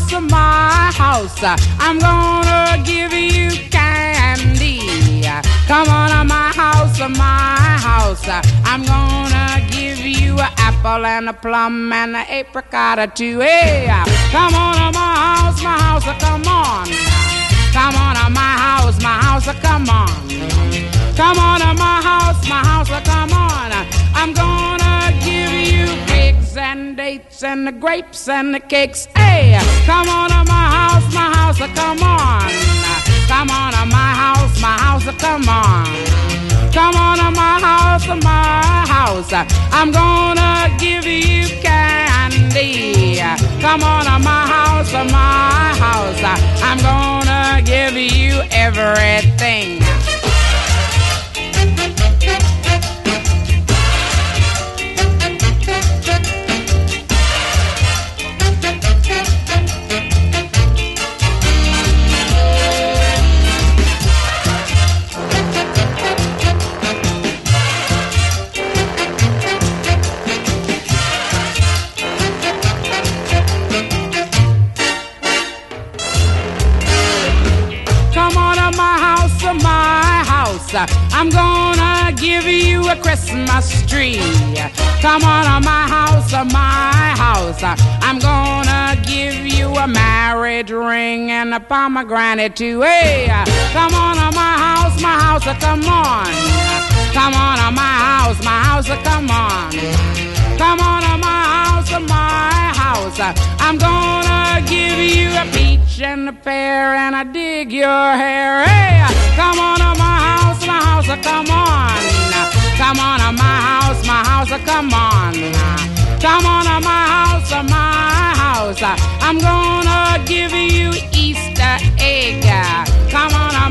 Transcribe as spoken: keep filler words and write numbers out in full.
house, my house, I'm gonna give you candy. Come on to my house, my house, I'm gonna give you an apple and a plum and an apricot too. Hey, come on to my house, my house, come on. Come on to my house, my house, come on. Come on to my house, my house, come on. I'm gonna give you figs and dates and the grapes and the cakes. Hey, come on to my house, my house, come on. Come on to my house, my house, come on. Come on to my house, my house. I'm gonna give you candy. Come on to my house, my house. I'm gonna give you everything. I'm gonna give you a Christmas tree. Come on to my house, my house. I'm gonna give you a marriage ring and a pomegranate too. Hey, come on to my house, my house, come on. Come on to my house, my house, come on. Come on to my house, my house. I'm gonna give you a peach and a pear and I dig your hair. Hey, come on to my house, my house, come on. Come on to my house, my house, come on. Come on to my house, my house. I'm gonna give you Easter egg. Come on